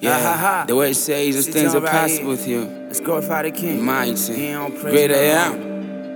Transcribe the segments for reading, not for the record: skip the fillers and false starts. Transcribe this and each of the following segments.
Yeah, the word says those things are possible with you. Let's glorify the King. Mighty, great I am.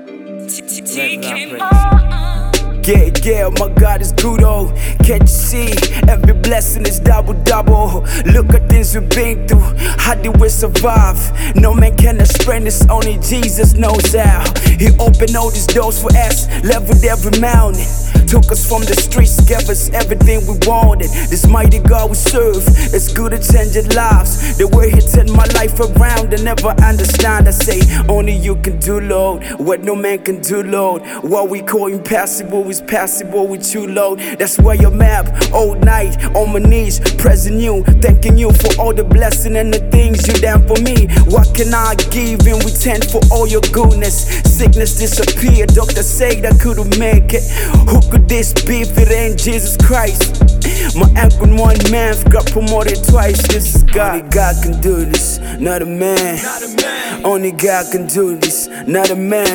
Yeah, my God is good, oh. Can't you see? Every blessing is double. Look at things we've been through. How did we survive? No man can explain this, only Jesus knows how. He opened all these doors for us, leveled every mountain. Took us from the streets, gave us everything we wanted. This mighty God we serve, it's good to change our lives. The way He turned my life around, I never understand. I say, only you can do, Lord, what no man can do, Lord. What we call impossible is possible with you, Lord. That's why I'm up all night on my knees, praising you, thanking you for all the blessing and the things you done for me. What can I give in return for all your goodness? Sickness disappeared, doctor said I couldn't make it. Who could this be if it ain't Jesus Christ? My uncle one man got promoted twice. This is God. Only God can do this, not a man. Only God can do this, not a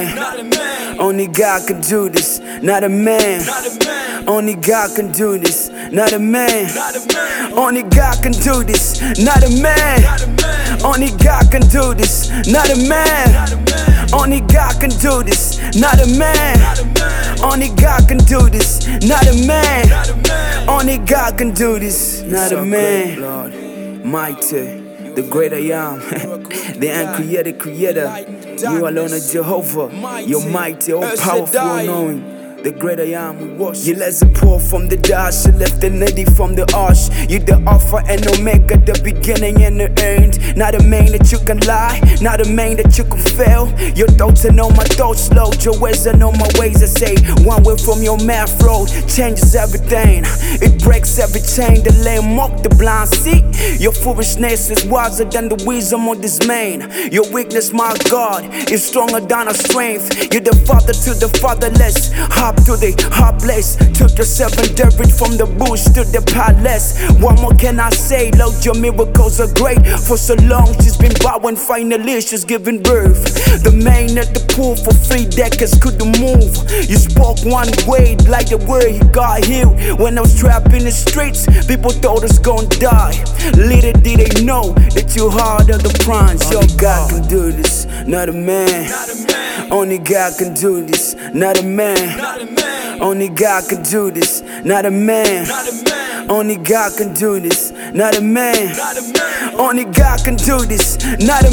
man. Only God can do this, not a man. Only God can do this, not a man. Only God can do this, not a man. Only God can do this, not a man. Only God can do this, not a man. Only God can do this, not a man. Only God can do this, not a man. Lord, mighty, the great I am, the uncreated creator. You alone are Jehovah. You're mighty, all powerful, all-knowing. The great I am, we worship. You let the poor from the dash, you left the needy from the arch. You the Alpha and Omega, the beginning and the end. Not a man that you can lie, not a man that you can fail. Your thoughts are on my thoughts, Lord. Your ways are on my ways. I say, one way from your mouth, road changes everything. It breaks every chain, the lame mock, the blind see. Your foolishness is wiser than the wisdom of this man. Your weakness, my God, is stronger than our strength. You're the father to the fatherless. To the hard place, took yourself and David from the bush to the palace. What more can I say? Lord, your miracles are great. For so long she's been bowing, finally she's giving birth. The man at the pool for 3 decades couldn't move. You spoke one way, like the word, he got healed. When I was trapped in the streets, people thought I was gonna die. Little did they know that you hard on the prize. Your God can do this, not a man. Only God can do this, not a man. Only God can do this, not a man. Only God can do this, not a man. Only God can do this, not a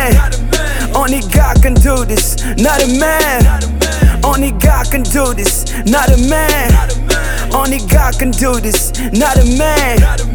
man. Only God can do this, not a man. Only God can do this, not a man. Only God can do this, not a man.